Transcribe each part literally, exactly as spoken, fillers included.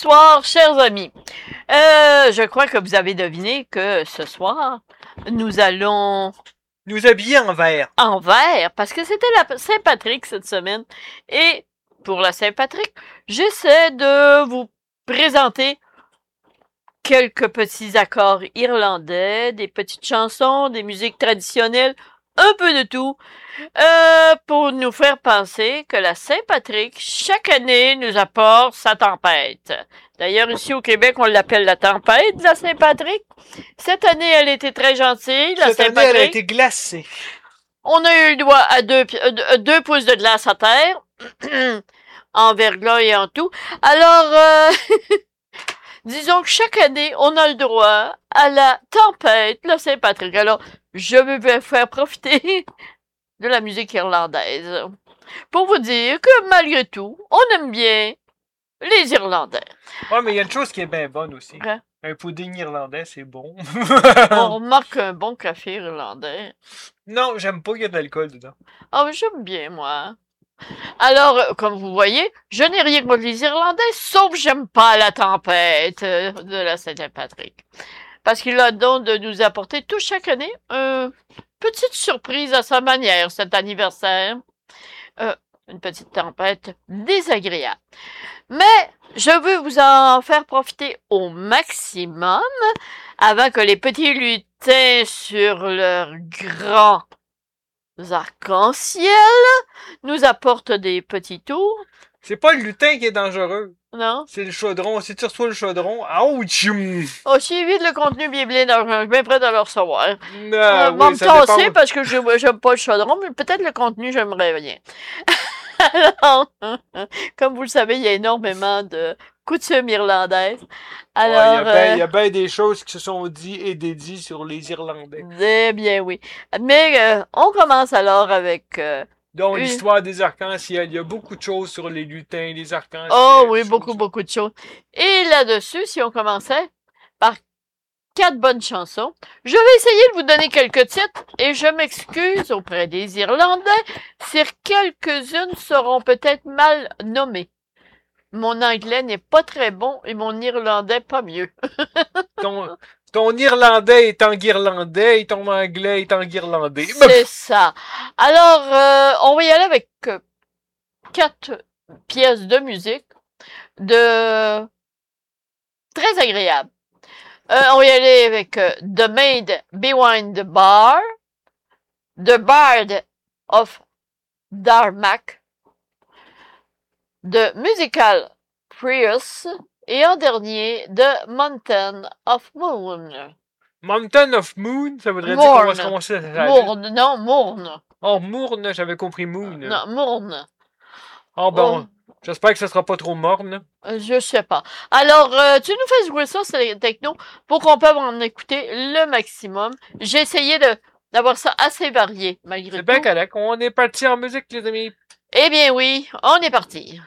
Bonsoir, chers amis. Euh, je crois que vous avez deviné que ce soir, nous allons... Nous habiller en vert. En vert, parce que c'était la Saint-Patrick cette semaine. Et pour la Saint-Patrick, j'essaie de vous présenter quelques petits accords irlandais, des petites chansons, des musiques traditionnelles, un peu de tout, euh, pour nous faire penser que la Saint-Patrick, chaque année, nous apporte sa tempête. D'ailleurs, ici au Québec, on l'appelle la tempête de la Saint-Patrick. Cette année, elle était très gentille, la Cette année, Saint-Patrick. elle a été glacée. On a eu le droit à deux, euh, deux pouces de glace à terre, en verglas et en tout. Alors, euh, disons que chaque année, on a le droit à la tempête de la Saint-Patrick. Alors, je vais faire profiter de la musique irlandaise pour vous dire que malgré tout, on aime bien les Irlandais. Ouais, mais il y a une chose qui est bien bonne aussi. Ouais. Un pudding irlandais, c'est bon. On remarque un bon café irlandais. Non, j'aime pas qu'il y ait de l'alcool dedans. Ah, mais j'aime bien, moi. Alors, comme vous voyez, je n'ai rien contre les Irlandais, sauf que j'aime pas la tempête de la Saint-Patrick. Parce qu'il a le don de nous apporter tout chaque année une petite surprise à sa manière, cet anniversaire. Euh, une petite tempête désagréable. Mais je veux vous en faire profiter au maximum avant que les petits lutins sur leurs grands arc-en-ciel nous apportent des petits tours. C'est pas le lutin qui est dangereux. Non? C'est le chaudron. Si tu reçois le chaudron, ouch! Oh, si vite le contenu bien bien, je suis bien prêt de le recevoir. Ah, euh, oui, me ça tasser dépend. parce que je j'aime pas le chaudron, mais peut-être le contenu, j'aimerais bien. Alors, comme vous le savez, il y a énormément de coutumes irlandaises. Alors, ouais, il y a euh, bien des choses qui se sont dites et dédiées sur les Irlandais. eh bien oui. Mais euh, on commence alors avec... Euh, Donc, une... l'histoire des arcs-en-ciel. Il y a beaucoup de choses sur les lutins, les arcs-en-ciel. Oh oui, beaucoup, beaucoup de choses. Et là-dessus, si on commençait par quatre bonnes chansons, je vais essayer de vous donner quelques titres et je m'excuse auprès des Irlandais si quelques-unes seront peut-être mal nommées. Mon anglais n'est pas très bon et mon irlandais pas mieux. ton, ton irlandais est en guirlandais et ton anglais est en guirlandais. C'est ça. Alors, euh, on va y aller avec euh, quatre pièces de musique de très agréables. Euh, on va y aller avec euh, The Maid Behind the Bar, The Bard of Darmach, The Musical Prius, et en dernier, The Mountain of Moon. Mountain of Moon, ça voudrait Mourne. dire qu'on va se commencer à... Mourne, non, Mourne. Oh, Mourne, j'avais compris Moon. Non, Mourne. Oh, bon, Oh. J'espère que ça sera pas trop morne. Je sais pas. Alors, euh, tu nous fais jouer ça, c'est techno, pour qu'on puisse en écouter le maximum. J'ai essayé de d'avoir ça assez varié, malgré tout. C'est bien correct. On est parti en musique, les amis. Eh bien oui, on est parti.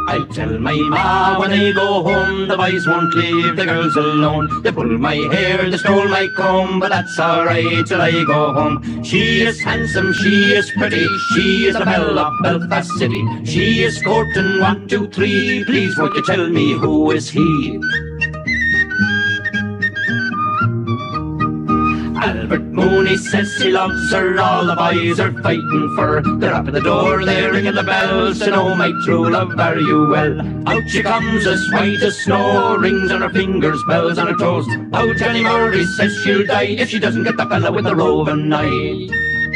I tell my ma when I go home, the boys won't leave the girls alone. They pulled my hair, they stole my comb, but that's alright till I go home. She is handsome, she is pretty, she is the belle of Belfast City. She is courting one, two, three, please won't you tell me who is he? Albert Mooney says he loves her, all the boys are fighting for her. They're up at the door, they're ringing the bells to know my true love are you well. Out she comes as white as snow, rings on her fingers, bells on her toes. Oh, Jenny Murray says she'll die if she doesn't get the fella with the roving eye.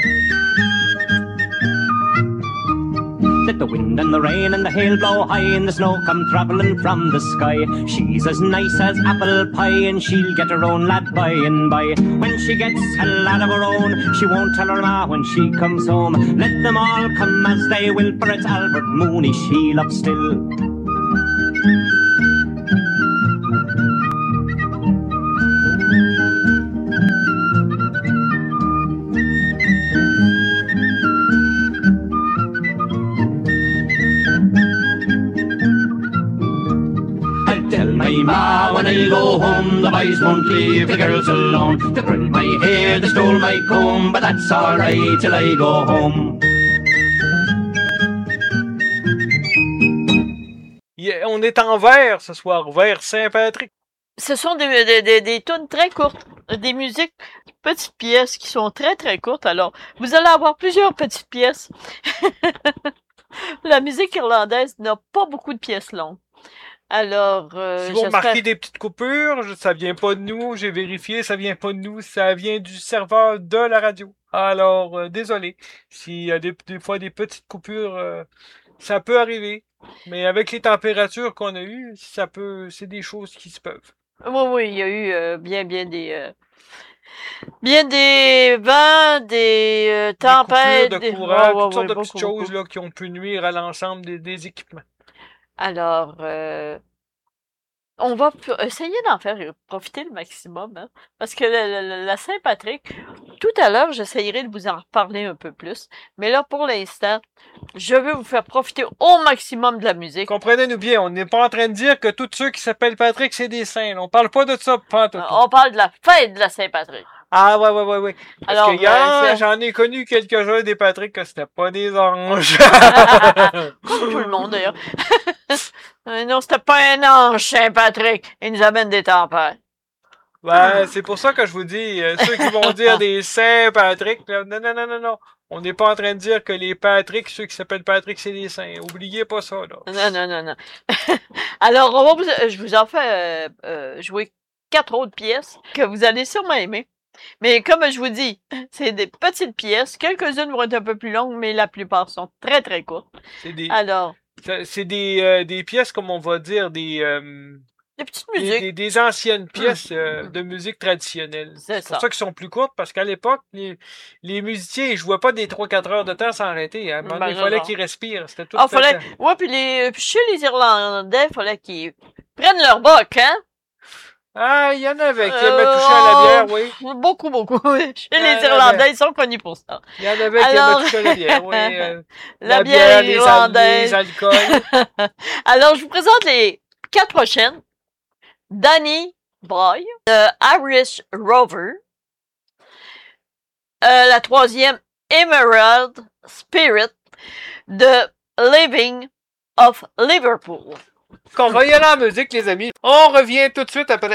Let the wind and the rain and the hail blow high and the snow come travelling from the sky. She's as nice as apple pie and she'll get her own lad by and by. When she gets a lad of her own, she won't tell her ma when she comes home. Let them all come as they will, for it's Albert Mooney she loves still. My ma, when I go home, the boys won't leave the girls alone. They pulled my hair, they stole my comb, but that's alright till I go home. Yeah, on est en vers ce soir, vers Saint-Patrick. Ce sont des, des, des, des tunes très courtes, des musiques, petites pièces qui sont très très courtes. Alors, vous allez avoir plusieurs petites pièces. La musique irlandaise n'a pas beaucoup de pièces longues. Alors, euh, si vous remarquez des petites coupures, ça vient pas de nous, j'ai vérifié, ça vient pas de nous, ça vient du serveur de la radio. Alors, euh, désolé, s'il y a des, des fois des petites coupures, euh, ça peut arriver. Mais avec les températures qu'on a eues, ça peut, c'est des choses qui se peuvent. Oui, oui, il y a eu euh, bien, bien des, euh, bien des vents, des euh, tempêtes, des coupures de des... courant, oh, oh, toutes sortes oui, de beaucoup, petites choses beaucoup. là qui ont pu nuire à l'ensemble des, des équipements. Alors, euh, on va essayer d'en faire profiter le maximum, hein, parce que la, la, la Saint-Patrick, tout à l'heure, j'essayerai de vous en reparler un peu plus, mais là, pour l'instant, je veux vous faire profiter au maximum de la musique. Comprenez-nous bien, on n'est pas en train de dire que tous ceux qui s'appellent Patrick, c'est des saints. On parle pas de ça, pas tout. On parle de la fête de la Saint-Patrick. Ah, ouais, ouais, ouais, ouais. Parce Alors, que hier, euh, j'en ai connu quelques-uns des Patrick que c'était pas des anges. Comme tout le monde, d'ailleurs. Non, c'était pas un ange, Saint-Patrick. Il nous amène des tempêtes. Ben, c'est pour ça que je vous dis, euh, ceux qui vont dire des Saint-Patrick, là, non, non, non, non, non. On n'est pas en train de dire que les Patrick, ceux qui s'appellent Patrick, c'est des saints. Oubliez pas ça, là. Non, non, non, non. Alors, on va vous, je vous en fais euh, euh, jouer quatre autres pièces que vous allez sûrement aimer. Mais comme je vous dis, c'est des petites pièces. Quelques-unes vont être un peu plus longues, mais la plupart sont très, très courtes. C'est des, Alors, c'est des, euh, des pièces, comme on va dire, des, euh, des petites des, musiques. des, des anciennes pièces euh, de musique traditionnelle. C'est C'est pour ça. ça qu'ils sont plus courtes, parce qu'à l'époque, les, les musiciens, ils jouaient pas des trois quatre heures de temps sans arrêter. Hein. Ben, il non, fallait non. qu'ils respirent. C'était tout Ah, le fallait, temps. ouais, puis les, puis chez les Irlandais, il fallait qu'ils prennent leur boc, hein? Ah, il y en avait qui Euh, aimaient toucher à la bière, oui. Beaucoup, beaucoup. Chez Il y en les avait. Irlandais, ils sont connus pour ça. Il y en avait qui Alors- aimaient toucher à la bière, oui. euh, La, bière, les, al- les irlandaise. alcools. Alors, je vous présente les quatre prochaines. Danny Boy, de Irish Rover. Euh, la troisième, Emerald Spirit, de Living of Liverpool. On va y aller en musique, les amis. On revient tout de suite après.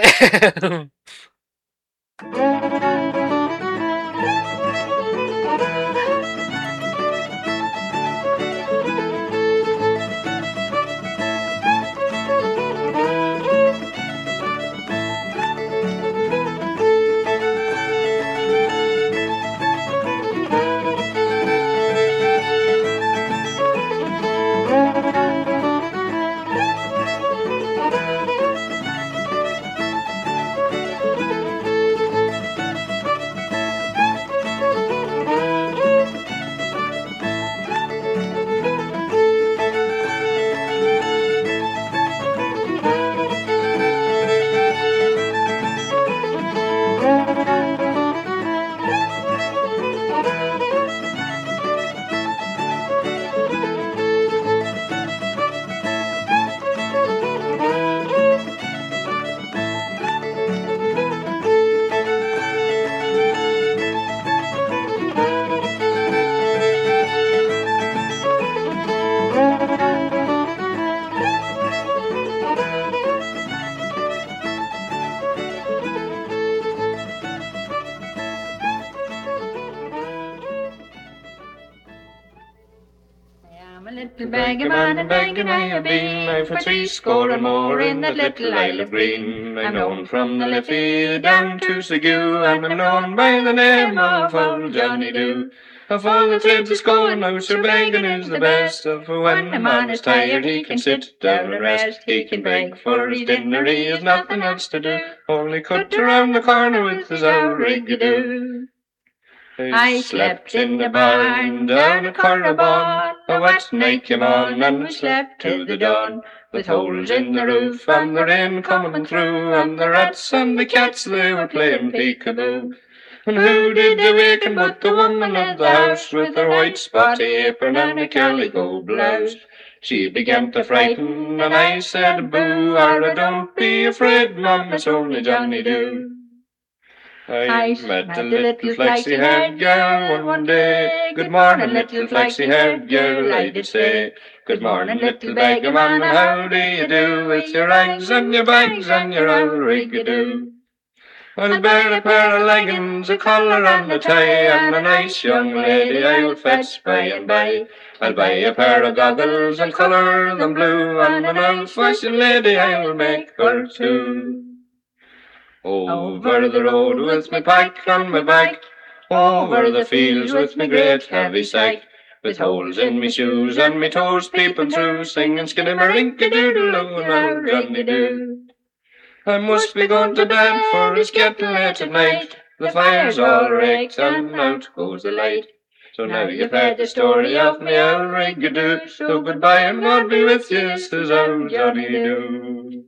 I'm a little beggar man, and begging I have been. I've for three score and more in that little Isle of Green. I'm known from the Liffey down to Segoo, and I'm known by the name of Old Johnny Doo. Of all the trades that's going now, Sir begging is the best. For when a man is tired, he can sit down and rest. He can beg for his dinner, he has nothing else to do, only cut around the corner with his old rig-a-doo. I slept in the barn down at Corrabon. A wet night came on, and we slept to the dawn, with holes in the roof and the rain coming through, and the rats and the cats, they were playing peek-a-boo. And who did they waken but the woman of the house, with her white spotty apron and her calico blouse? She began to frighten, and I said, boo, or don't be afraid, mum, it's only Johnny Doo. I met a little flaxy-haired girl one day. Good morning, little flaxy-haired girl, I did say. Good morning, little beggar man, how do you do? With your rags and your bags and your old rig-a-doo. I'll bear a pair of leggings, a collar and a tie, and a nice young lady I'll fetch by and by. I'll buy a pair of goggles and colour them blue, and an old-fashioned lady I'll make her too. Over the road with my pack on my back, over the fields with my great heavy sack, with holes in me shoes and me toes peeping through, singing skiddy-marink-a-doodle-oo and old Johnny Doo. I must be going to bed, for it's getting late at night. The fire's all raked and out goes the light. So now you've heard the story of me old rig-a-doo. So goodbye and God be with you, says old Johnny Doo.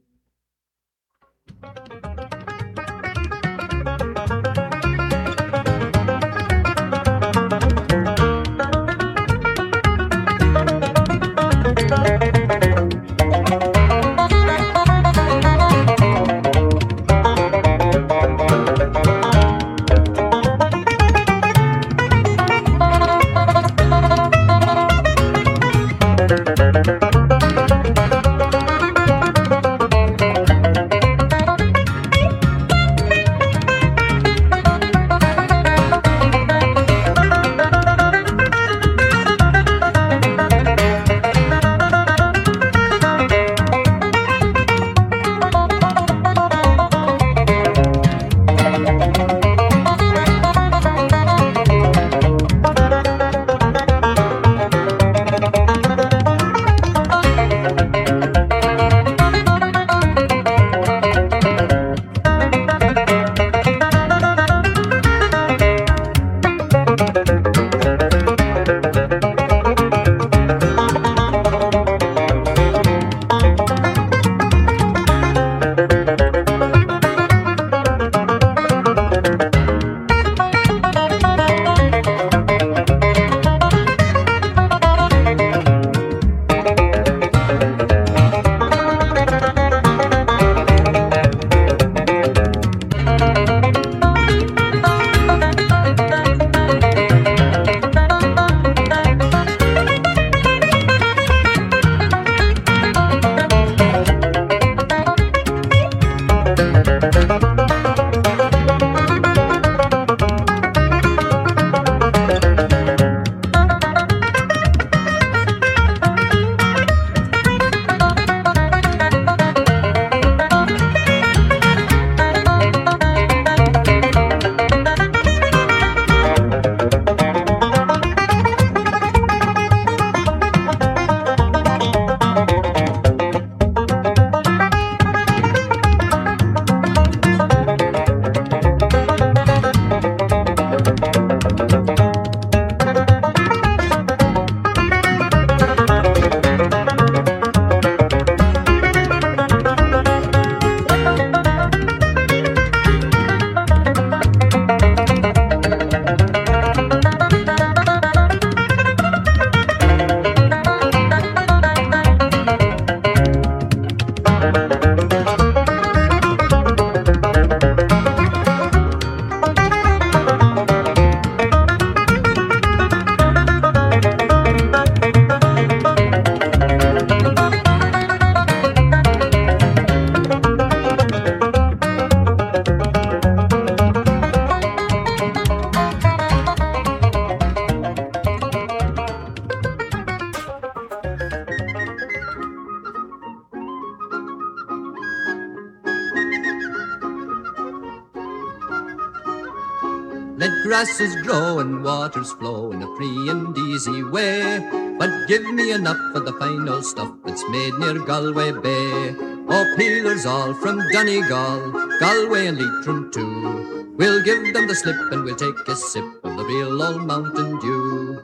grasses grow and waters flow in a free and easy way. But give me enough of the fine old stuff that's made near Galway Bay. Oh, peelers all from Donegal, Galway and Leitrim too. We'll give them the slip and we'll take a sip of the real old Mountain Dew.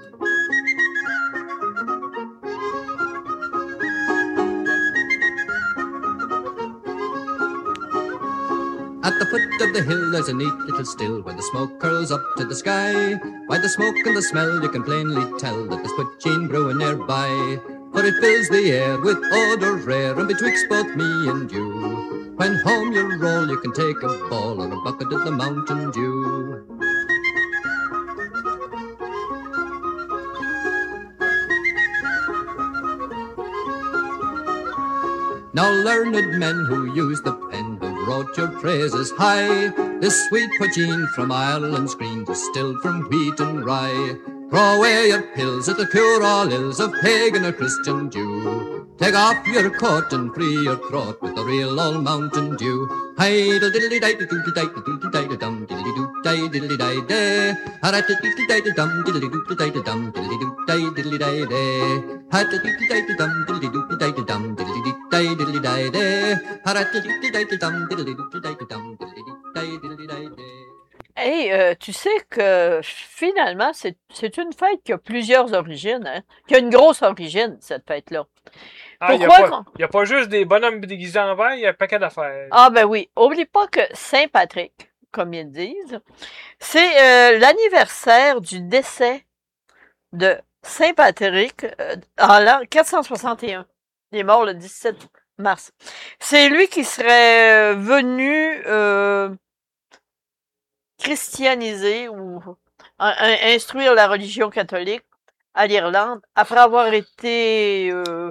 At the foot of the hill there's a neat little still where the smoke curls up to the sky. By the smoke and the smell you can plainly tell that there's poaching brewing nearby. For it fills the air with odour rare and betwixt both me and you. When home you roll you can take a ball or a bucket of the Mountain Dew. Now learned men who use the pen have wrote your praises high. This sweet poteen from Ireland's green, distilled from wheat and rye. Throw away your pills, it'll cure all ills of pagan or Christian Jew. Take off your coat and free your throat with the real old Mountain Dew. Hi diddly di diddly di diddly di dum diddly doo di diddly di day. Ha diddly di dum diddly doo di dum diddly doo di diddly di day. Ha diddly di dum diddly doo di dum diddly di diddly di day. Ha diddly di dum diddly doo di dum diddly di diddly di day. Hey, euh, tu sais que finalement, c'est c'est une fête qui a plusieurs origines, hein? Qui a une grosse origine, cette fête-là. Ah, il n'y a, Pourquoi pas- qu'on- y a pas juste des bonhommes déguisés en vert, il y a un paquet d'affaires. Ah ben oui, oublie pas que Saint-Patrick, comme ils disent, c'est euh, l'anniversaire du décès de Saint-Patrick euh, en l'an quatre cent soixante et un. Il est mort le dix-sept mars. C'est lui qui serait euh, venu euh, christianiser ou in- in- instruire la religion catholique à l'Irlande après avoir été euh,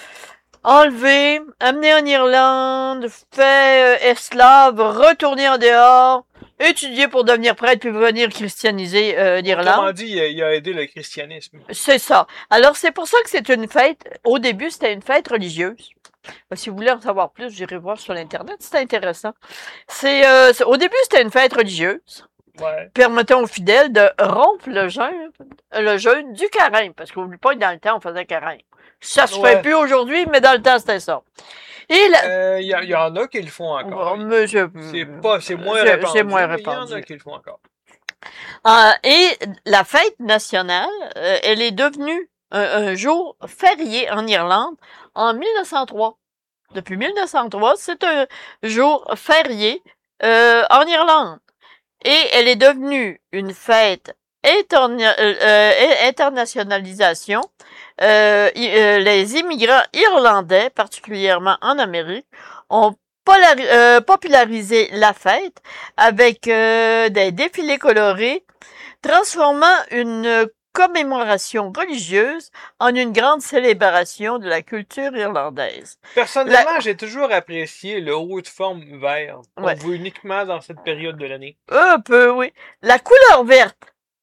enlevé, amené en Irlande, fait euh, esclave, retourné en dehors, étudié pour devenir prêtre puis venir christianiser euh, Autrement l'Irlande. dit, il a, il a aidé le christianisme. C'est ça. Alors c'est pour ça que c'est une fête. Au début, c'était une fête religieuse. Ben, si vous voulez en savoir plus, j'irai voir sur l'internet. C'est intéressant. C'est euh, c'est- au début, c'était une fête religieuse Ouais. permettant aux fidèles de rompre le jeûne, le jeûne du carême. Parce qu'oublie pas que dans le temps, on faisait carême. Ça se Ouais. fait plus aujourd'hui, mais dans le temps, c'était ça. Et la... Euh, Il y, a- il y en a qui le font encore. Oh, mais je- C'est pas, c'est moins c'est- répandu. c'est moins mais Il y en a répandu. qui le font encore. Euh, et la fête nationale, euh, elle est devenue un, un jour férié en Irlande en mille neuf cent trois. Depuis mille neuf cent trois, c'est un jour férié euh, en Irlande. Et elle est devenue une fête interna- euh, euh, internationalisation. Euh, i- euh, les immigrants irlandais, particulièrement en Amérique, ont polari- euh, popularisé la fête avec euh, des défilés colorés, transformant une commémoration religieuse en une grande célébration de la culture irlandaise. Personnellement, j'ai toujours apprécié le haut de forme vert. On Ouais. voit uniquement dans cette période de l'année. Un peu, oui. La couleur verte,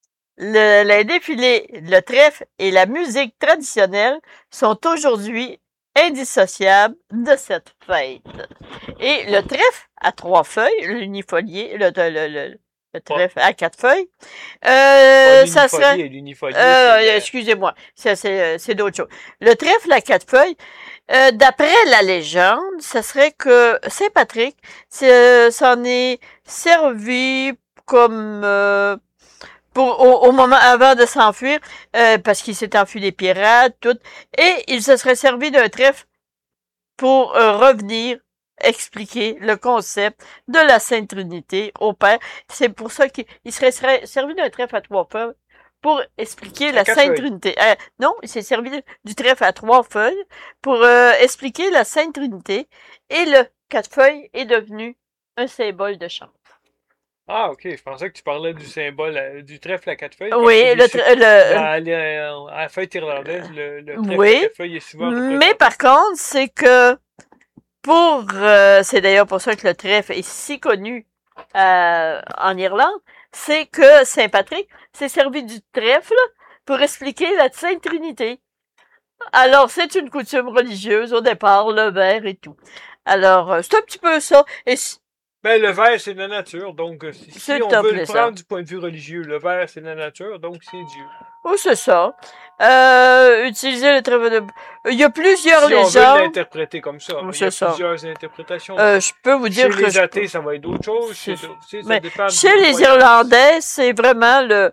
le, les défilés, le trèfle et la musique traditionnelle sont aujourd'hui indissociables de cette fête. Et le trèfle à trois feuilles, l'unifolié, le, le, le, le trèfle à quatre feuilles, euh, Pas ça l'unifolié, serait... l'unifolié, Euh, c'est, euh, excusez-moi, ça, c'est, euh, c'est d'autres choses. Le trèfle à quatre feuilles, euh, d'après la légende, ça serait que Saint-Patrick c'est- s'en est servi comme euh, pour au, au moment avant de s'enfuir, euh, parce qu'il s'est enfui des pirates, tout, et il se serait servi d'un trèfle pour euh, revenir expliquer le concept de la Sainte Trinité au Père. C'est pour ça qu'il il serait, serait servi d'un trèfle à trois feuilles pour expliquer la quatre Sainte feuilles. Trinité. Euh, non, il s'est servi du trèfle à trois feuilles pour euh, expliquer la Sainte Trinité, et le quatre feuilles est devenu un symbole de chant. Ah, ok. Je pensais que tu parlais du symbole, euh, du trèfle à quatre feuilles. Oui, parce le, que tra- le, À, la- à la fête irlandaise, le, le trèfle Oui, à quatre feuilles est souvent mais représenté. par contre, c'est que pour, euh, c'est d'ailleurs pour ça que le trèfle est si connu euh, en Irlande, c'est que Saint-Patrick s'est servi du trèfle pour expliquer la Sainte Trinité. Alors, c'est une coutume religieuse au départ, le vert et tout. Alors, euh, c'est un petit peu ça. Et, si- Ben, le vert, c'est la nature. Donc, si, si C'est on top, veut le les prendre ça. du point de vue religieux, le vert, c'est la nature, donc c'est Dieu. Oh, c'est ça. Euh, utiliser le tréfonème de... Il y a plusieurs Si on veut légendes. l'interpréter comme ça, Oh, il y c'est a ça. plusieurs interprétations. Euh, je peux vous dire Chez que les je- athées, ça va être d'autres choses. C'est- Chez, c'est- ça Mais dépend chez de les croyances. Irlandais, c'est vraiment le...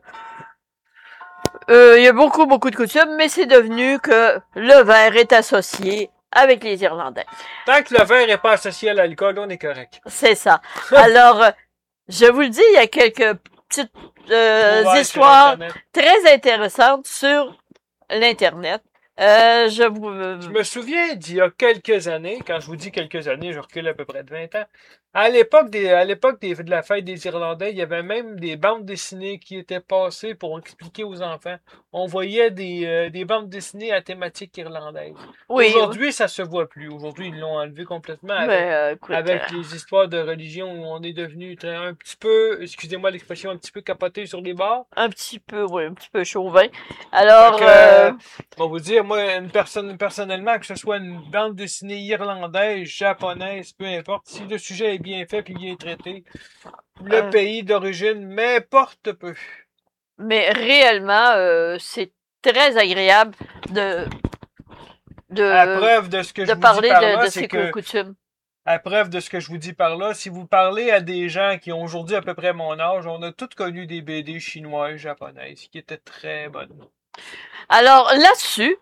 Euh, il y a beaucoup, beaucoup de coutumes, mais c'est devenu que le verre est associé avec les Irlandais. Tant que le verre n'est pas associé à l'alcool, on est correct. C'est ça. Alors, euh, je vous le dis, il y a quelques petites euh, Ouais, sur histoires Internet. très intéressantes sur l'Internet. Euh, je vous... Je me souviens d'il y a quelques années, quand je vous dis quelques années, je recule à peu près de vingt ans. À l'époque des, à l'époque des, de la fête des Irlandais, il y avait même des bandes dessinées qui étaient passées pour expliquer aux enfants. On voyait des, euh, des bandes dessinées à thématique irlandaise. Oui, Aujourd'hui, ça se voit plus. Aujourd'hui, ils l'ont enlevé complètement avec, mais, euh, écoute, avec euh, les histoires de religion où on est devenu très- un petit peu, excusez-moi l'expression, un petit peu capoté sur les bords. un petit peu, oui, un petit peu chauvin. Alors, Fait que, euh, On va vous dire, moi, une personne, personnellement, que ce soit une bande dessinée irlandaise, japonaise, peu importe, si le sujet est bien fait et bien traité, le Euh. pays d'origine m'importe peu. mais réellement, euh, c'est très agréable de de, À preuve de ce que je de vous parler dis par de, là, de c'est ces que, coutumes. à preuve de ce que je vous dis par là, si vous parlez à des gens qui ont aujourd'hui à peu près mon âge, on a tous connu des B D chinoises, japonaises, qui étaient très bonnes. Alors là-dessus,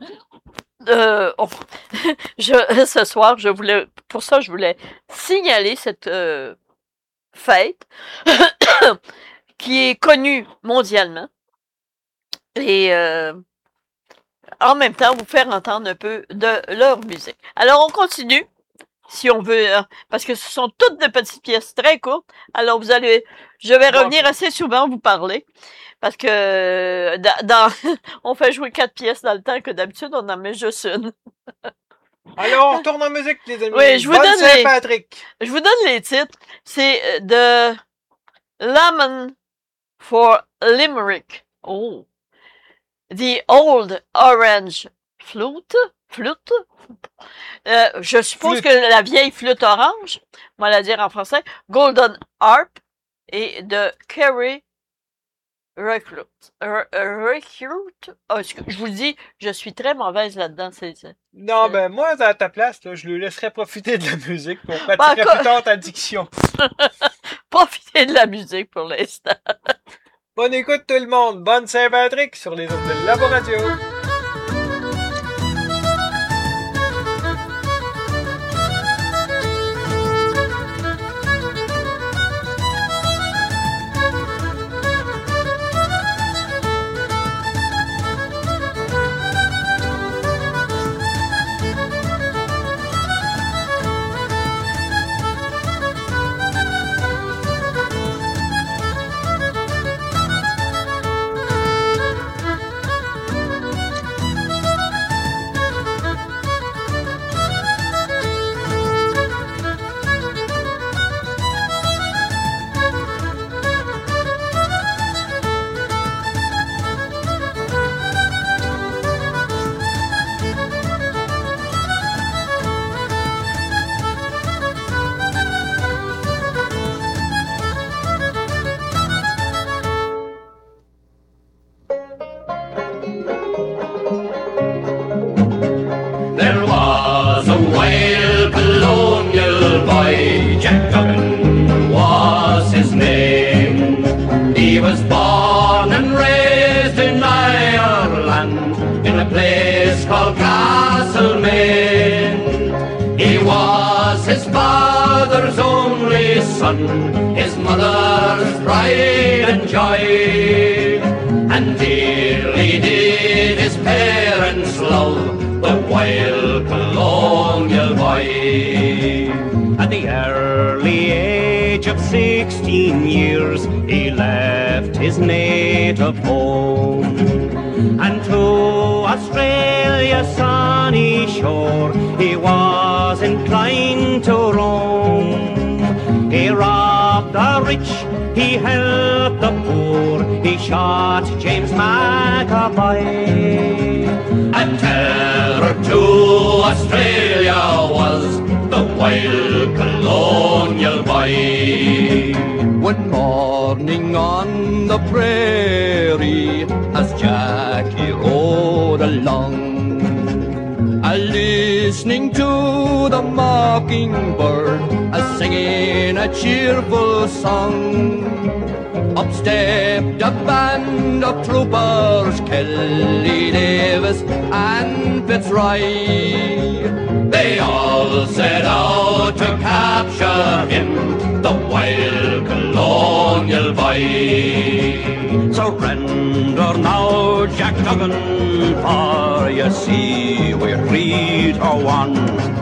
euh, on- je, ce soir, je voulais, pour ça, je voulais signaler cette euh, fête qui est connue mondialement et euh, en même temps vous faire entendre un peu de leur musique. Alors on continue, si on veut, hein, parce que ce sont toutes des petites pièces très courtes. Alors vous allez, je vais Bon. revenir assez souvent vous parler. Parce que euh, dans, dans- on fait jouer quatre pièces dans le temps que d'habitude on en met juste une. Alors, on retourne en musique, les amis. Oui, je vous Bonne donne les- Saint-Patrick. Je vous donne les titres. C'est euh, de Lemon for Limerick. Oh. The Old Orange Flute. Flute. Euh, je suppose Flûte. que la vieille flûte orange, on va la dire en français. Golden Harp et de Kerry Recruit. Re- Recruit. Oh, excuse- je vous le dis, je suis très mauvaise là-dedans. C'est, c'est- Non, C'est- ben, moi, à ta place, là, je le laisserais profiter de la musique pour Bah, pratiquer quoi- plus tard ta diction. Profitez de la musique pour l'instant. Bonne écoute, tout le monde. Bonne Saint-Patrick sur les ondes de Labo Radio. There was a wild colonial boy, Jack Duggan was his name. He was born and raised in Ireland, in a place called Castlemaine. He was his father's only son, his mother's pride and joy. And dearly did his parents love the wild colonial boy. At the early age of sixteen years, he left his native home. And to Australia's sunny shore, he was inclined to roam. He robbed the rich, he helped the poor, he shot James McAvoy. A terror to Australia was the wild colonial you'll buy. One morning on the prairie, as Jackie rode along, a listening to the mockingbird, a singing a cheerful song. Up stepped a band of troopers, Kelly Davis and Fitzroy. They all set out to capture him, the wild colonial boy. Surrender now, Jack Duggan, for you see we're three to one.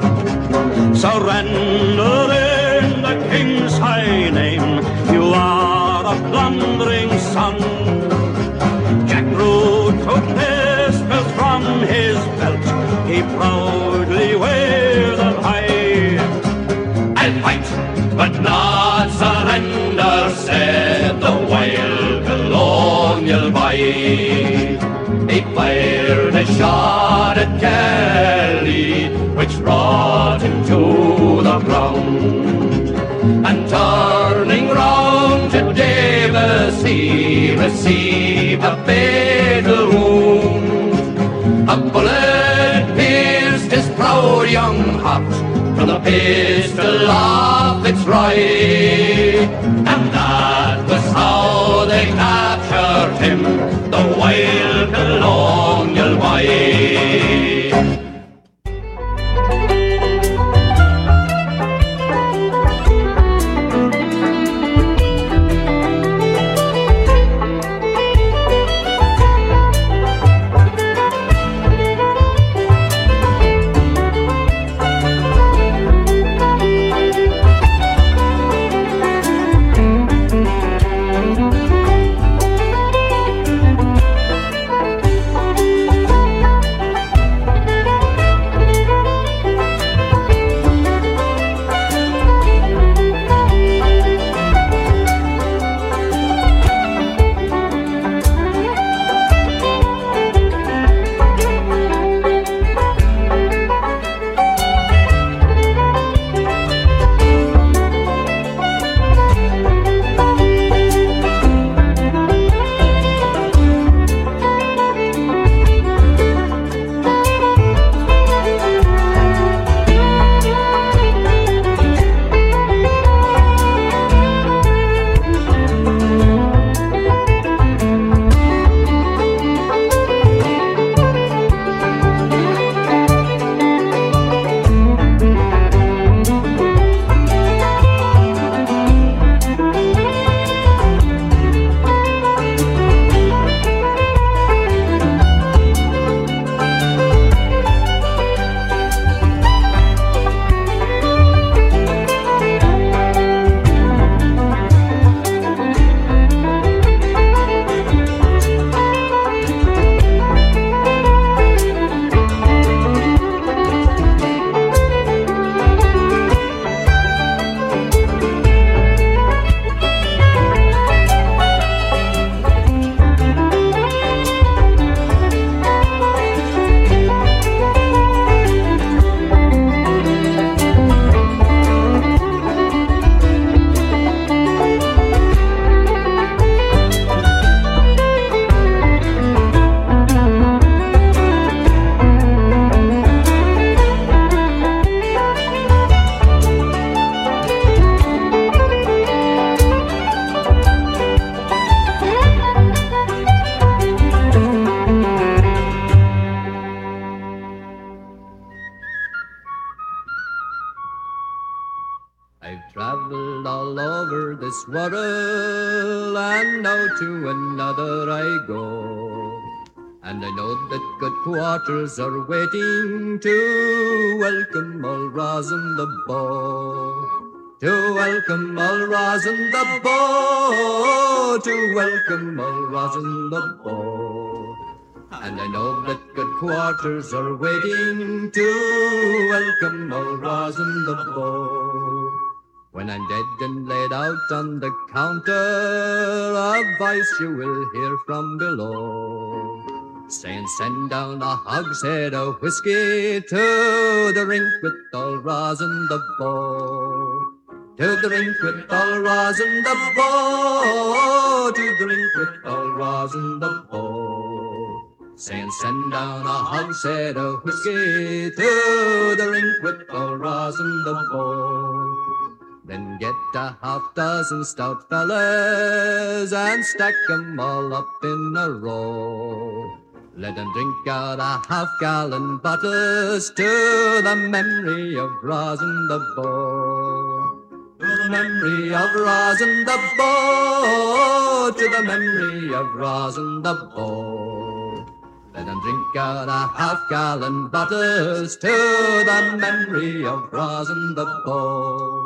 Surrender in the King's high name, you are a plundering son. Jack drew two pistols from his belt, he proudly waved them high. I'll fight, but not surrender, said the wild colonial boy. He fired a shot at Kelly, which brought him to the ground. And turning round to Davis, he received a fatal wound. A bullet pierced his proud young heart from the pistol of Fitzroy. And that was how they captured him, the wild colonial boy. Traveled all over this world, and now to another I go. And I know that good quarters are waiting to welcome all Rosin the Bow. To welcome all Rosin the Bow. To welcome all Rosin the Bow. And I know that good quarters are waiting to welcome all Rosin the Bow. When I'm dead and laid out on the counter, a voice you will hear from below, saying send down a hogshead of whiskey to the rink with all Rosin the Bow. To drink with all rosin the bow, to drink with all rosin the bow. Saying send down a hogshead of whiskey to the rink with all rosin the bow. Then get a half dozen stout fellas and stack 'em all up in a row. Let 'em drink out a half-gallon bottles to the memory of Rosin the Bow. To the memory of Rosin the Bow, to the memory of Rosin the Bow. Let 'em drink out a half-gallon bottles to the memory of Rosin the Bow.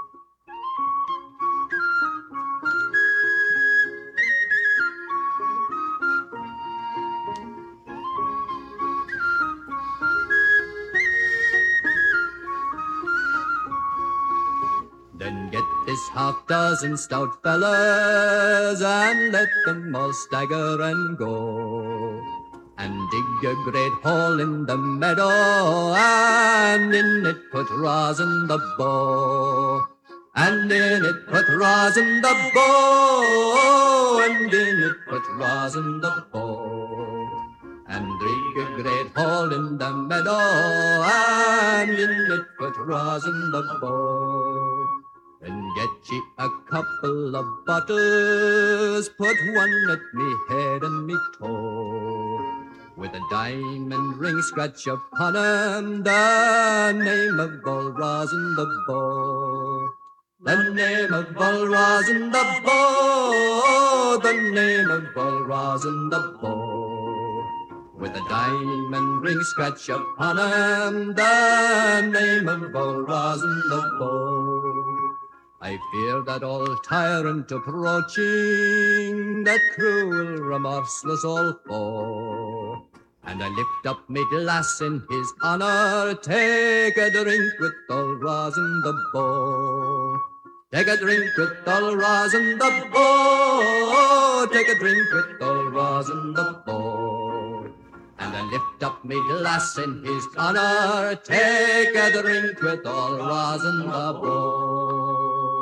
Then get this half dozen stout fellas and let them all stagger and go. And dig a great hole in the meadow and in it put Rosin the Bow. And in it put Rosin the Bow. And in it put Rosin the Bow. And dig a great hole in the meadow and in it put Rosin the Bow. Then get ye a couple of bottles, put one at me head and me toe. With a diamond ring scratch upon 'em, the name of Bull Rosin the Bow. The name of Bull Rosin the Bow, the name of Bull Rosin the Bow. With a diamond ring scratch upon 'em, the name of Bull Rosin the Bow. I fear that old tyrant approaching, that cruel, remorseless old foe. And I lift up me glass in his honor, take a drink with old Rosin the Bow. Take a drink with old Rosin the Bow, take a drink with old Rosin the Bow. And I lift up me glass in his honor, take a drink with old Rosin the Bow.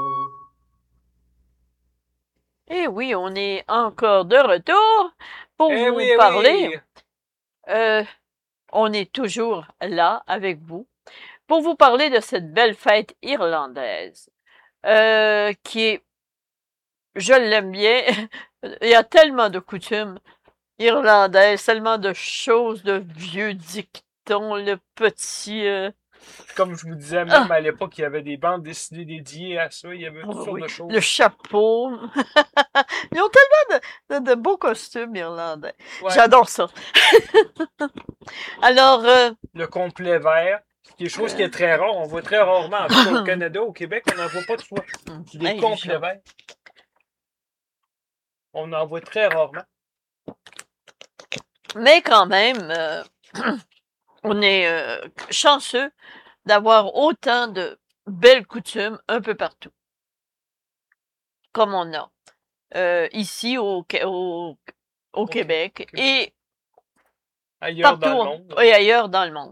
Eh oui, on est encore de retour pour Eh vous oui, eh parler. oui. Euh, on est toujours là avec vous pour vous parler de cette belle fête irlandaise euh, qui est, je l'aime bien, il y a tellement de coutumes irlandaises, tellement de choses, de vieux dictons, le petit... euh, Comme je vous disais, même Ah! à l'époque, il y avait des bandes dessinées dédiées à ça. Il y avait toutes Oh sortes oui, de choses. le chapeau. Ils ont tellement de, de- de beaux costumes irlandais. Ouais. J'adore ça. Alors, euh, Le complet vert. C'est quelque chose qui est très rare. On voit très rarement. En tout cas, au Canada, au Québec, on n'en voit pas de fois. Des hey, complets Jean. verts. On en voit très rarement. Mais quand même, euh, on est euh, chanceux d'avoir autant de belles coutumes un peu partout, comme on a euh, ici au, Qué- au, au Ok. Québec et Ailleurs partout dans le monde. et ailleurs dans le monde.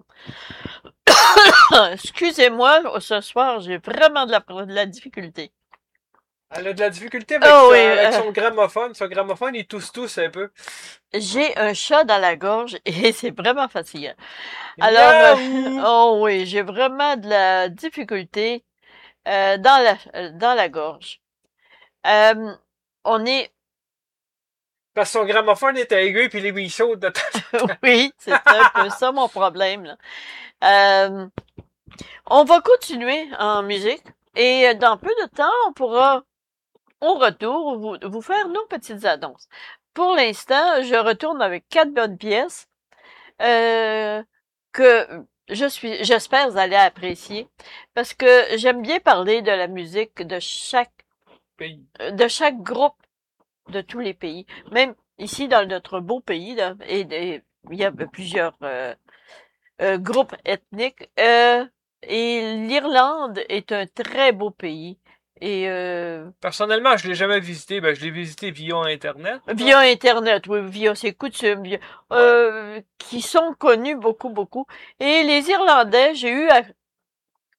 Excusez-moi, ce soir, j'ai vraiment de la, de la difficulté. Elle a de la difficulté avec, Oh sa- oui, avec euh, son gramophone. Son gramophone, il tousse tous un peu. J'ai un chat dans la gorge et c'est vraiment fatigant. Alors, euh, Miaou! oh oui, j'ai vraiment de la difficulté euh, dans la euh, dans la gorge. Euh, on est, Parce que son gramophone est aigu puis les il saute de temps. oui, c'est un peu ça mon problème, là. Euh, on va continuer en musique et dans peu de temps, on pourra au retour vous, vous faire nos petites annonces. Pour l'instant, je retourne avec quatre bonnes pièces euh, que je suis, j'espère vous allez apprécier parce que j'aime bien parler de la musique de chaque Pays. de chaque groupe de tous les pays. Même ici dans notre beau pays, là, et, et il y a plusieurs euh, euh, groupes ethniques. Euh, et l'Irlande est un très beau pays. Et euh, Personnellement, je l'ai jamais visité. Ben, je l'ai visité via Internet. via Internet, oui, via ses coutumes, via- euh, qui sont connus beaucoup, beaucoup. Et les Irlandais, j'ai eu à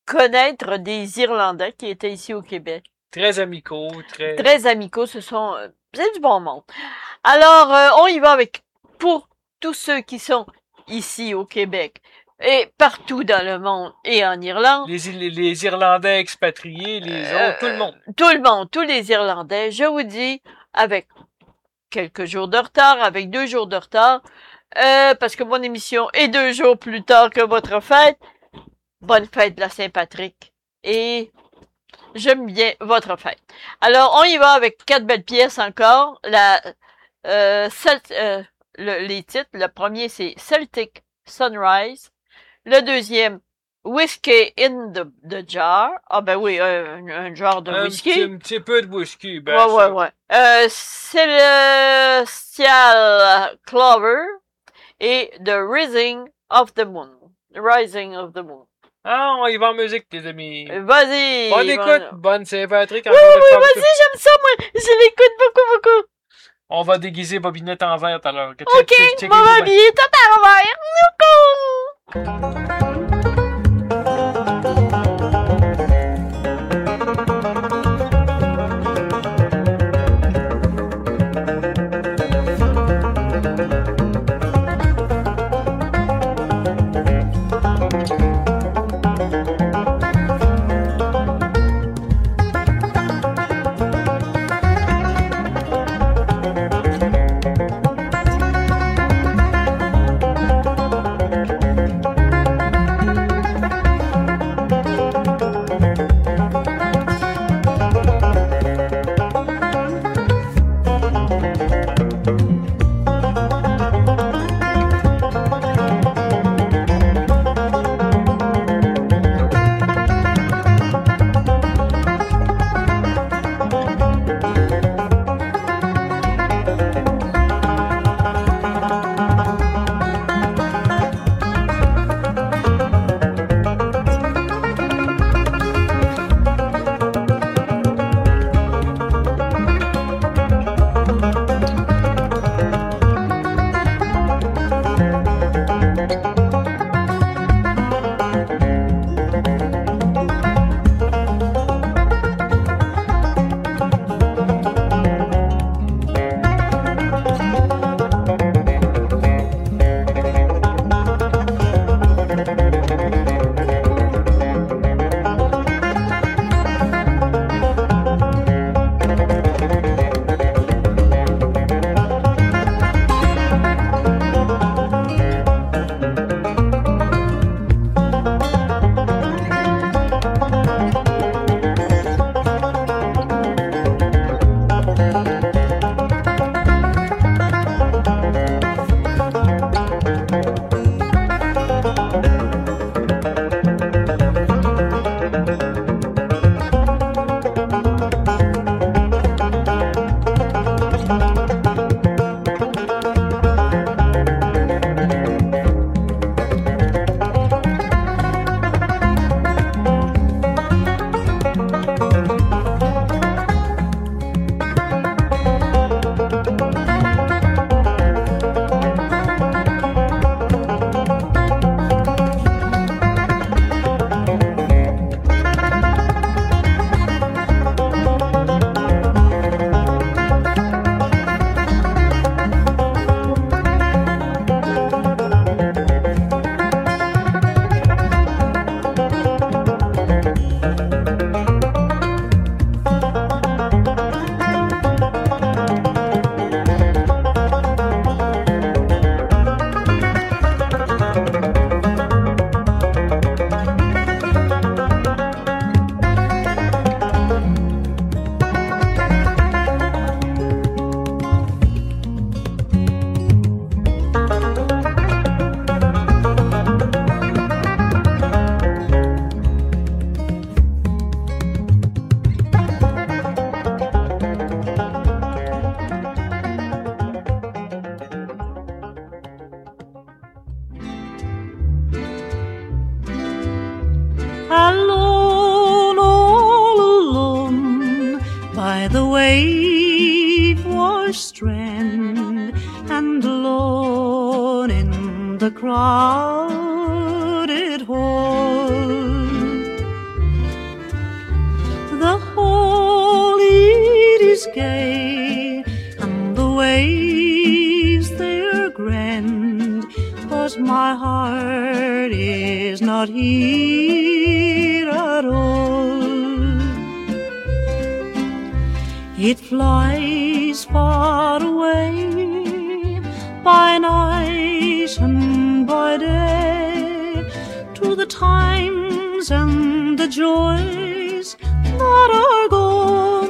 connaître des Irlandais qui étaient ici au Québec. Très amicaux, très... Très amicaux, ce sont... Euh, c'est du bon monde. Alors, euh, on y va avec... Pour tous ceux qui sont ici au Québec et partout dans le monde et en Irlande. Les, les, les Irlandais expatriés, les euh, autres, tout le monde. Tout le monde, tous les Irlandais. Je vous dis, avec quelques jours de retard, avec deux jours de retard, euh, parce que mon émission est deux jours plus tard que votre fête. Bonne fête de la Saint-Patrick. Et j'aime bien votre fête. Alors, on y va avec quatre belles pièces encore. La, euh, Celt, euh, le, les titres, le premier, c'est Celtic Sunrise. Le deuxième, Whiskey in the, the Jar. Ah ben oui, un, un genre de un whisky. Petit, un petit peu de whisky. Ben ouais, ouais, ça. ouais. Euh, Celestial Clover et The Rising of the Moon. The Rising of the Moon. Ah, on y va en musique, les amis. Vas-y. Bonne écoute, bon... bonne Saint-Patrick. Oui, oui, vas-y, j'aime ça, moi. Je l'écoute beaucoup, beaucoup. On va déguiser Bobinette en vert tout à l'heure. Ok, on va m'habiller tout en vert. alone, all alone, by the wave washed strand, and alone in the crowded hall. gay, and the waves they're grand, but my heart is not here at all. It flies far away by night and by day, to the times and the joys that are gone.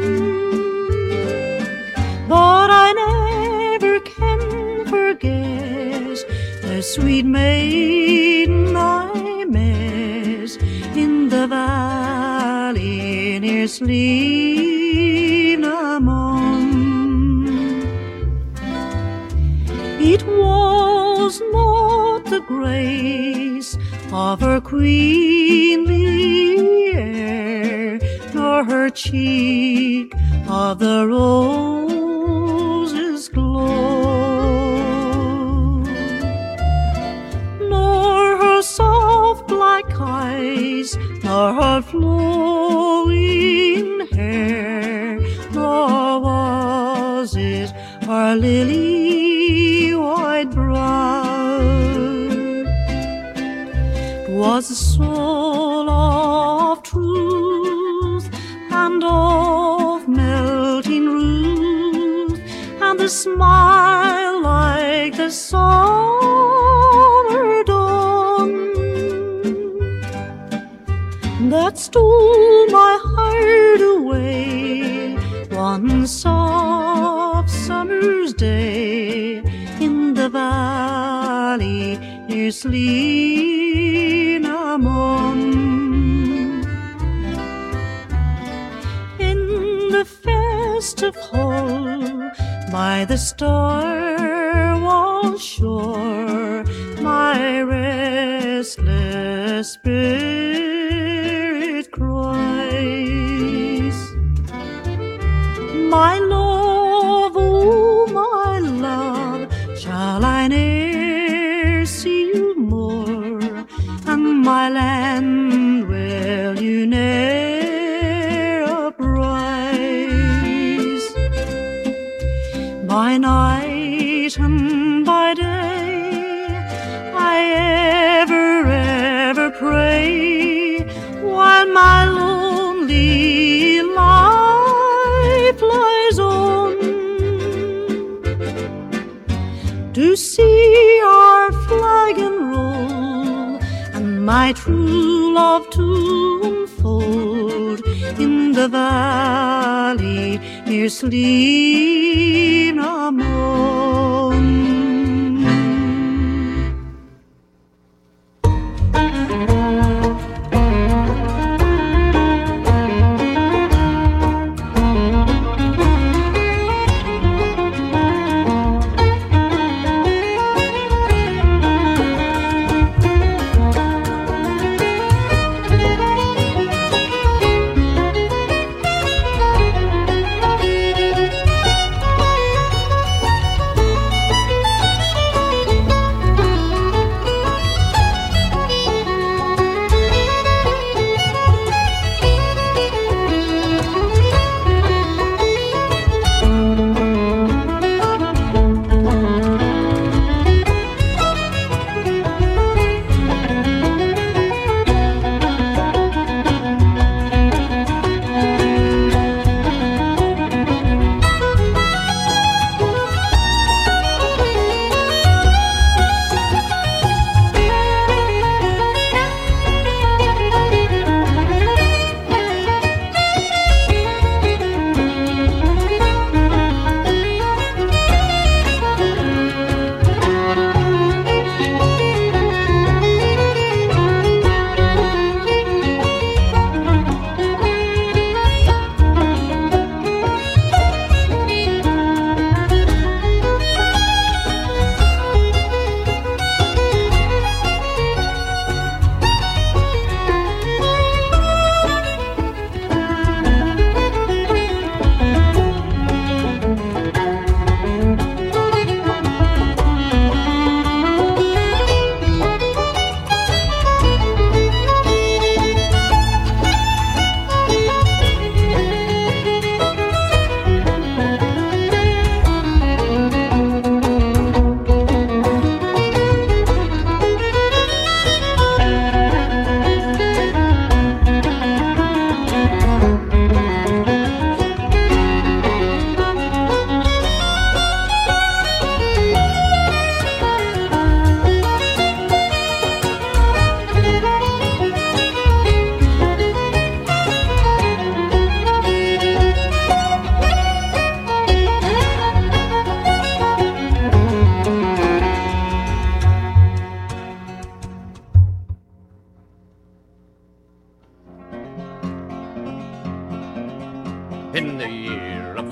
But I never can forget the sweet maiden I met in the valley near Sleenamon. It was not the grace of her queenly air, nor her cheek of the rose's glow, nor her soft black eyes, nor her flowing hair, nor was it her lily white brow. 'Twas the soul of truth and of melting ruth, and the smile like the summer dawn, that stole my heart away one soft summer's day in the valley near Sleenamon. In the festive hall by the star-walled shore, my restless spirit cries, my love, oh my love, shall I ne'er see you more, and my land will you ne'er uprise. By night and by day I ever, ever pray, while my lonely life lies on, to see our flag enroll and my true love to unfold in the valley near Sleenamon.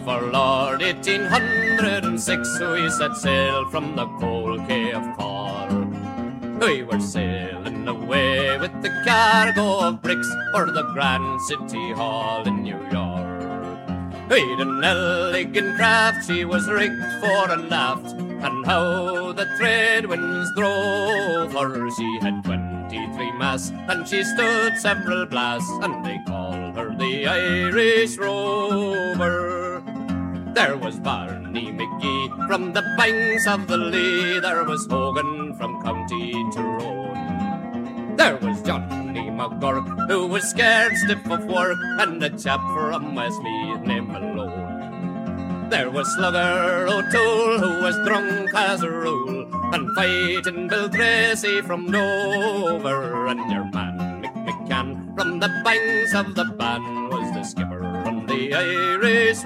for Lord, eighteen hundred six, we set sail from the cold Cay of Cork. We were sailing away with the cargo of bricks for the Grand City Hall in New York. We'd an elegant craft, she was rigged fore and aft, and how the trade winds drove her. She had twenty-three masts, and she stood several blasts, and they called her the Irish Rover. There was Barney McGee from the banks of the Lee, there was Hogan from County Tyrone. There was Johnny McGurk, who was scared stiff of work, and a chap from Westmeath named Malone. There was Slugger O'Toole, who was drunk as a rule, and Fighting Bill Tracy from Dover, and your man Mick McCann from the banks of the Bann was the skipper on the Irish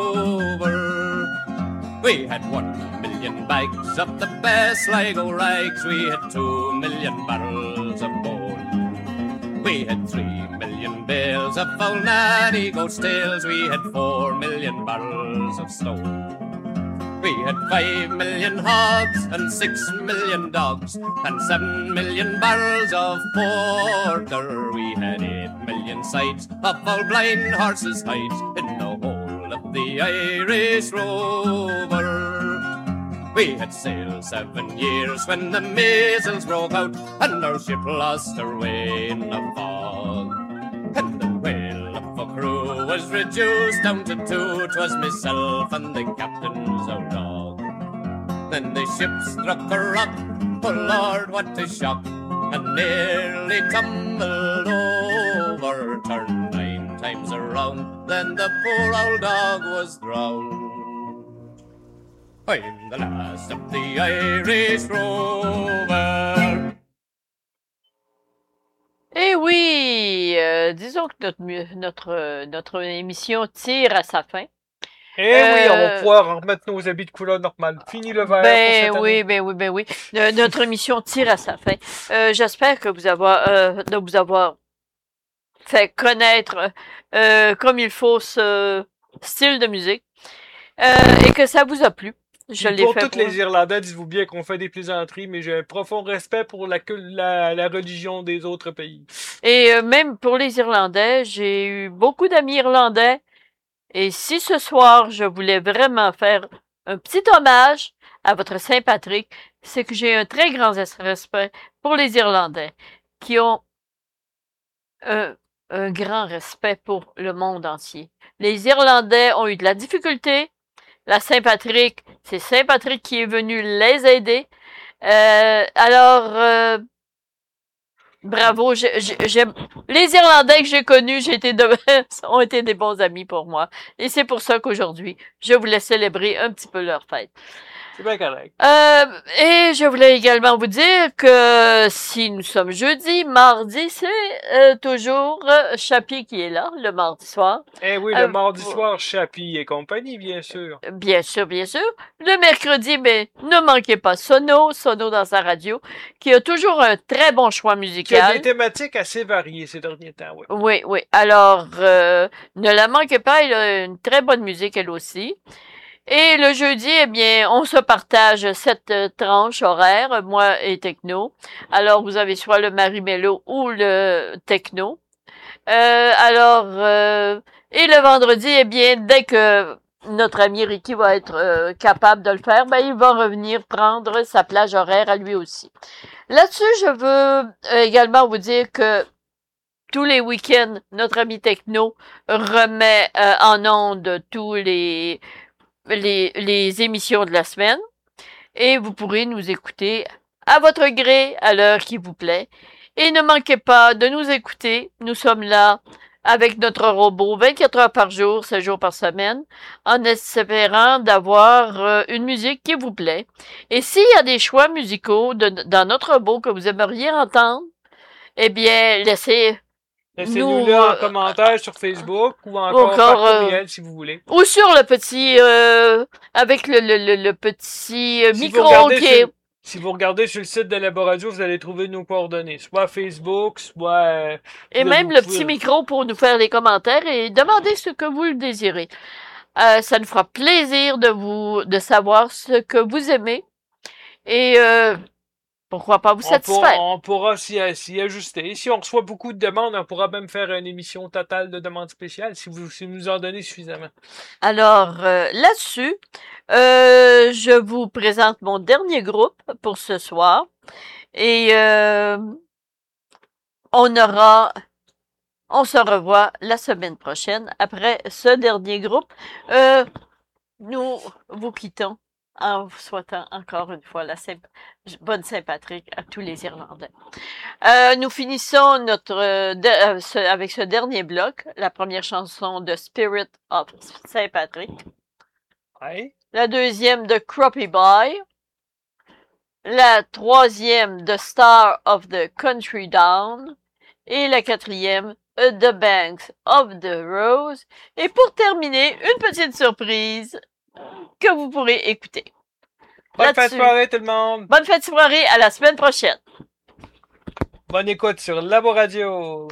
Rover. We had one million bags of the best Sligo rags, we had two million barrels of bone. We had three million bales of foul natty goat's tails, we had four million barrels of stone. We had five million hogs and six million dogs, and seven million barrels of porter. We had eight million sides of all blind horses' hides in the whole of the Irish Rover. We had sailed seven years when the measles broke out, and our ship lost her way in a fog. And the whale of a crew was reduced down to two, 'twas myself and the captain's old dog. Then the ship struck a rock, oh Lord, what a shock, and nearly tumbled over, turned nine times around, then the poor old dog was drowned. I'm the last of the Irish Rover. Eh oui, euh, disons que notre, mu- notre, euh, notre émission tire à sa fin. Eh oui, on va Euh, pouvoir remettre nos habits de couleur normale. Fini le verre Ben pour cette oui, année. ben oui, ben oui. Euh, notre émission tire à sa fin. Euh, j'espère que vous avoir, euh, de vous avoir fait connaître euh, comme il faut ce style de musique euh, et que ça vous a plu. Je Puis l'ai pour fait tous pour... les Irlandais, dites-vous bien qu'on fait des plaisanteries, mais j'ai un profond respect pour la, cul- la, la religion des autres pays. Et euh, même pour les Irlandais, j'ai eu beaucoup d'amis irlandais. Et si ce soir, je voulais vraiment faire un petit hommage à votre Saint-Patrick, c'est que j'ai un très grand respect pour les Irlandais qui ont un, un grand respect pour le monde entier. Les Irlandais ont eu de la difficulté. La Saint-Patrick, c'est Saint-Patrick qui est venu les aider. Euh, alors, euh, bravo. j'ai- j'ai- j'aime les Irlandais que j'ai connus, j'ai été de, ont été des bons amis pour moi. Et c'est pour ça qu'aujourd'hui, je voulais célébrer un petit peu leur fête. C'est bien correct. Euh, et je voulais également vous dire que si nous sommes jeudi, mardi, c'est euh, toujours euh, Chapi qui est là, le mardi soir. Eh oui, Euh, le mardi pour- soir, Chapi et compagnie, bien sûr. Bien sûr, bien sûr. Le mercredi, mais ne manquez pas Sono, Sono dans sa radio, qui a toujours un très bon choix Qui a musical. des thématiques assez variées ces derniers temps, oui. Oui, oui. Alors, euh, ne la manquez pas, elle a une très bonne musique, elle aussi. Et le jeudi, eh bien, on se partage cette euh, tranche horaire, moi et Techno. Alors, vous avez soit le Marie-Mélo ou le Techno. Euh, alors, euh, et le vendredi, eh bien, dès que notre ami Ricky va être euh, capable de le faire, ben, il va revenir prendre sa plage horaire à lui aussi. Là-dessus, je veux euh, également vous dire que tous les week-ends, notre ami Techno remet euh, en onde tous les, les, les émissions de la semaine et vous pourrez nous écouter à votre gré, à l'heure qui vous plaît. Et ne manquez pas de nous écouter. Nous sommes là avec notre robot vingt-quatre heures par jour, sept jours par semaine, en espérant d'avoir euh, une musique qui vous plaît. Et s'il y a des choix musicaux de, dans notre robot que vous aimeriez entendre, eh bien, laissez Laissez-nous nous, là en euh, commentaire sur Facebook ou encore, encore, par euh, courriel si vous voulez. ou sur le petit euh, avec le, le, le, le petit euh, Si vous micro regardez qui est sur- Si vous regardez sur le site de Laboradio, vous allez trouver nos coordonnées, soit Facebook, soit... euh, et vous- même vous le pouvez- petit micro pour nous faire les commentaires et demander ce que vous le désirez. Euh, ça nous fera plaisir de vous de savoir ce que vous aimez et euh, pourquoi pas vous On satisfaire. pourra, on pourra s'y, s'y ajuster. Si on reçoit beaucoup de demandes, on pourra même faire une émission totale de demandes spéciales si vous, si vous nous en donnez suffisamment. Alors euh, là-dessus, euh, je vous présente mon dernier groupe pour ce soir et euh, on aura, on se revoit la semaine prochaine après ce dernier groupe. Euh, nous vous quittons en vous souhaitant encore une fois la Saint- bonne Saint-Patrick à tous les Irlandais. Euh, nous finissons notre euh, de, euh, ce, avec ce dernier bloc, la première chanson de Spirit of Saint-Patrick, Ouais. la deuxième de Crappie Boy, la troisième de Star of the Country Down et la quatrième The Banks of the Rose. Et pour terminer, une petite surprise que vous pourrez écouter. Bonne fête Là-dessus. soirée tout le monde. Bonne fête de soirée, à la semaine prochaine. Bonne écoute sur Labo Radio.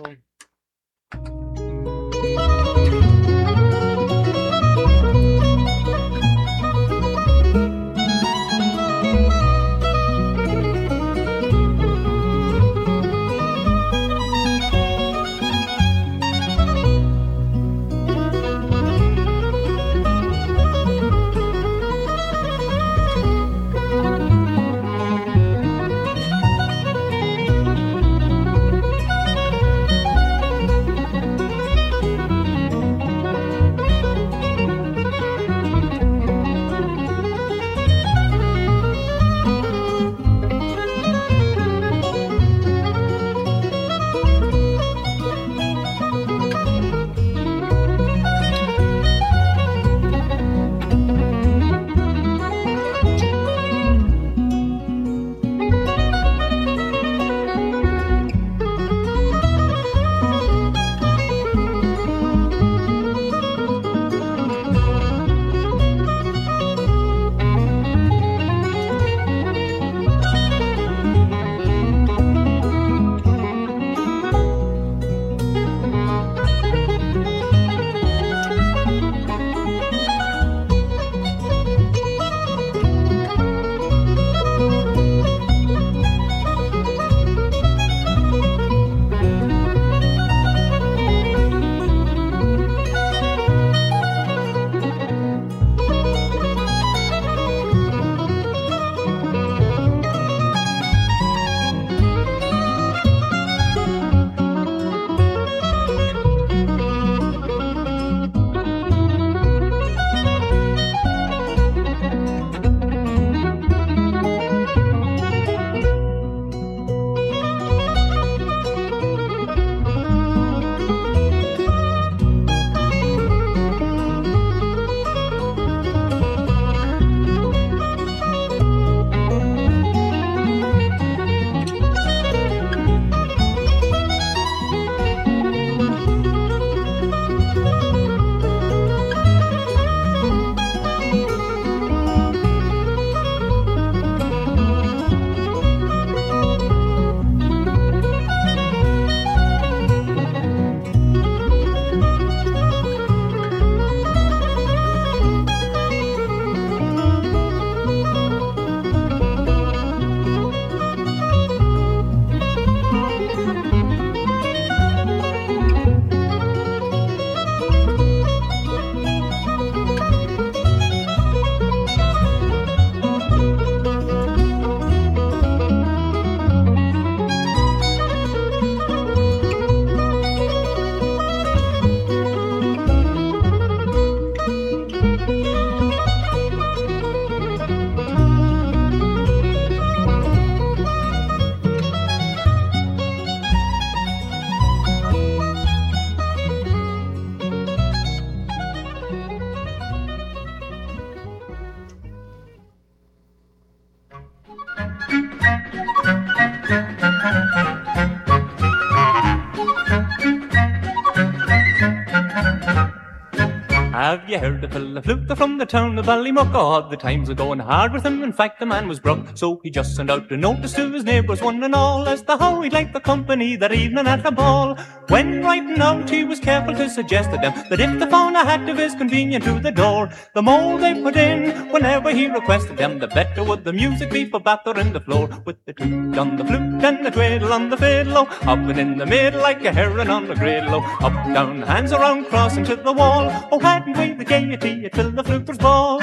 Have you heard the fella fluter from the town of Ballymuck? Oh, the times are going hard with him. In fact, the man was broke, so he just sent out a notice to his neighbours, one and all, as to how he'd like the company that evening at the ball. When writing out, he was careful to suggest to them that if they found a hat of his convenient to the door, the more they put in whenever he requested them, the better would the music be for battering the floor. With the toot on the flute and the twiddle on the fiddle, oh, hopping in the middle like a heron on the griddle, oh, up, down, hands around, crossing to the wall. Oh, hadn't we the gaiety, it filled the fluter's ball.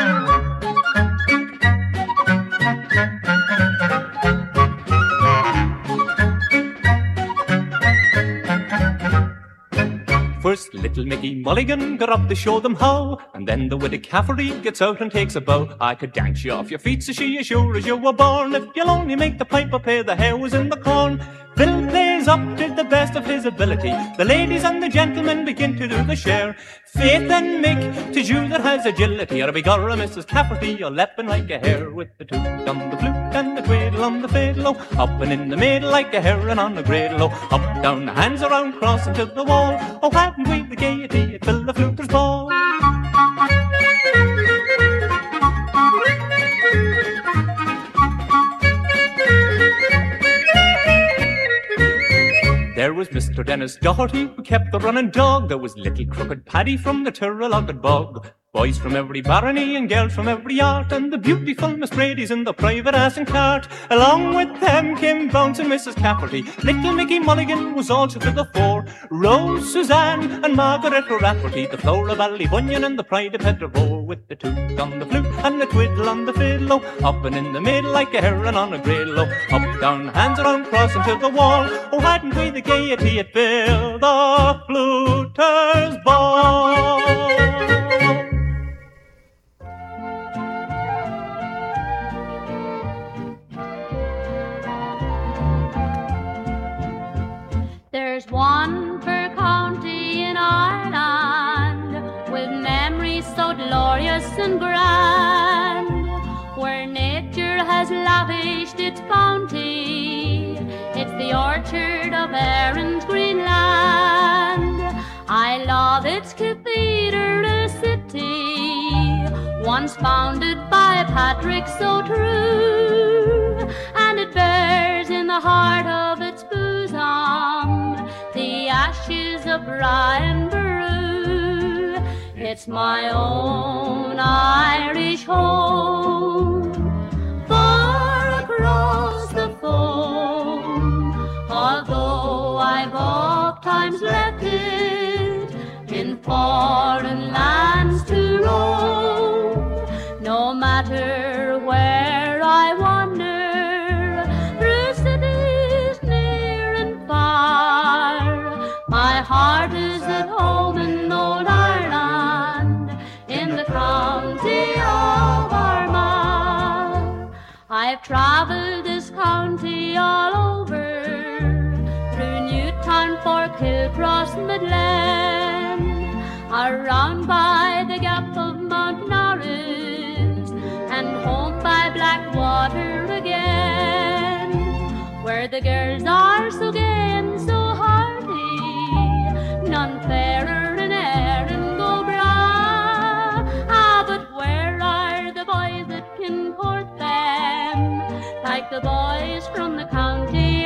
First, little Mickey Mulligan got up to show them how, and then the witty Cafferty gets out and takes a bow. I could dance you off your feet, so she as sure as you were born, if you'll only make the piper pay the hares in the corn. Phil plays up to the best of his ability. The ladies and the gentlemen begin to do the share. Faith and Mick, 'tis you that has agility, or begorra, Missus Cafferty, you're lepping like a hare. With the toot on the flute and the twiddle on the fiddle, oh, hopping in the middle like a heron on a griddle, oh, up, down, hands around, crossing to the wall. Oh, hadn't we the gaiety, it filled the fluter's ball. There was Mister Dennis Doherty, who kept the running dog. There was little crooked Paddy from the Tirralocket bog. Boys from every barony and girls from every art, and the beautiful Miss Brady's in the private ass and cart. Along with them came bouncing Missus Cafferty. Little Mickey Mulligan was also to the fore. Rose, Suzanne, and Margaret Rafferty, the Flora Ballybunion and the pride of Peterborough. With the toot on the flute and the twiddle on the fiddle, oh, hopping in the middle like a heron on a griddle, oh, up, down, hands around, crossing to the wall. Oh, hadn't we the gaiety, it filled the fluter's ball. There's one fair county in Ireland with memories so glorious and grand, where nature has lavished its bounty. It's the orchard of Erin's green land. I love its cathedral city, once founded by Patrick so true, and it bears in the heart of its bosom the ashes of Brian Boru. It's my own Irish home, far across the foam, although I've oft times left it in foreign lands to roam. No matter where I wander, through cities near and far, my heart is at home in old Ireland, in the county of Armagh. I've travelled this county all over, through Newtown, Fork Hill, Cross Midland, around by the gap of Mount Norris, and home by Blackwater again, where the girls are so gay and so hearty, none fairer in Erin go bra. Ah, but where are the boys that can court them, like the boys from the county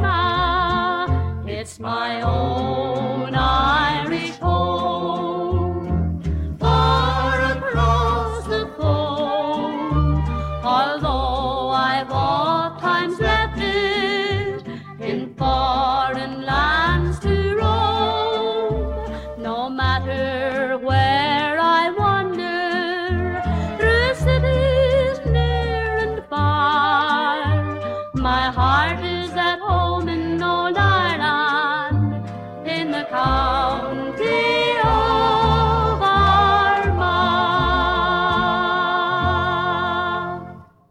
Armagh? It's my own Irish home, far across the foam, although I've oft times left it in foreign lands to roam. No matter where I wander, through cities near and far, my heart is at home in old Ireland, in the county of Armagh.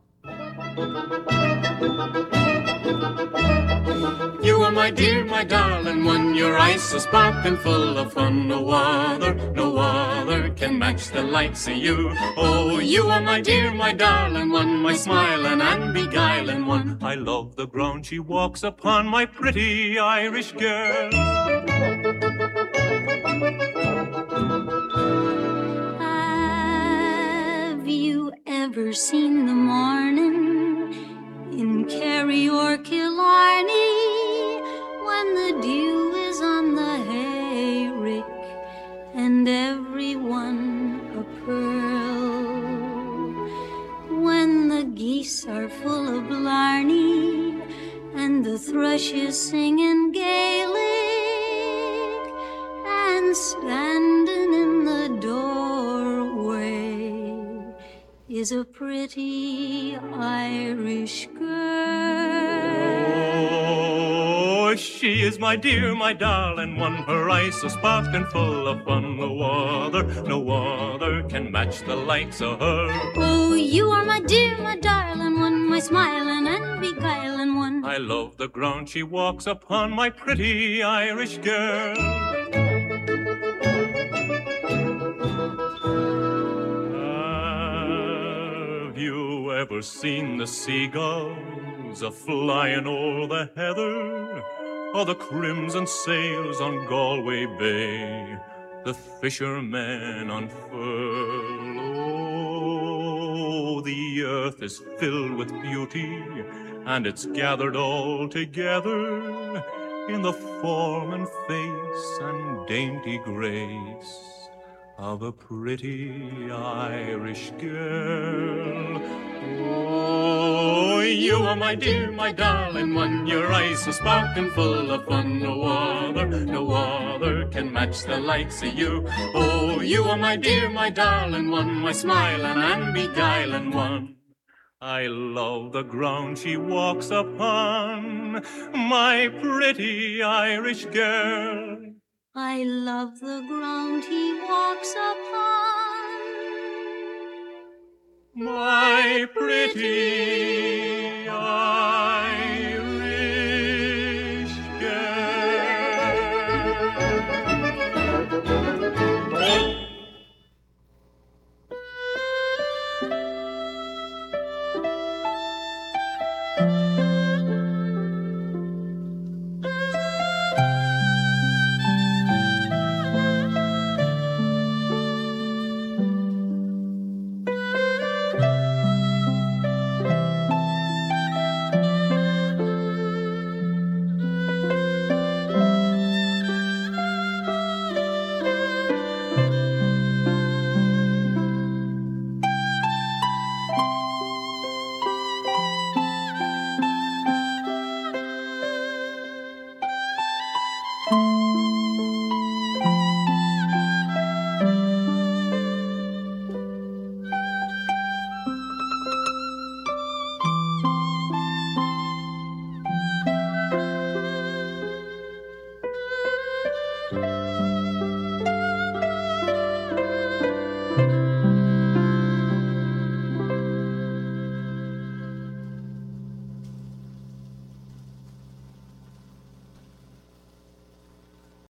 You are my dear, my darling one, your eyes so sparkling full of fun. No other, no other can match the likes of you. Oh, you are my dear, my darling one, my smiling and beguiling one. I love the ground she walks upon, my pretty Irish girl. ever seen the morning in Kerry or Killarney when the dew is on the hayrick and everyone a pearl? When the geese are full of blarney and the thrush is singing Gaelic and standing in the doorway is a pretty Irish girl. Oh, she is my dear, my darling one, her eyes so sparkling full of fun. No other, no other can match the likes of her. Oh, you are my dear, my darling one, my smiling and beguiling one. I love the ground she walks upon, my pretty Irish girl. Have you ever seen the seagulls a-flying o'er the heather, or the crimson sails on Galway Bay, the fishermen unfurl? Oh, the earth is filled with beauty, and it's gathered all together in the form and face and dainty grace of a pretty Irish girl. Oh, you are my dear, my darling one, your eyes so sparkling full of fun. No other, no other can match the likes of you. Oh, you are my dear, my darling one, my smiling and beguiling one. I love the ground she walks upon, my pretty Irish girl. I love the ground he walks upon, my pretty Irish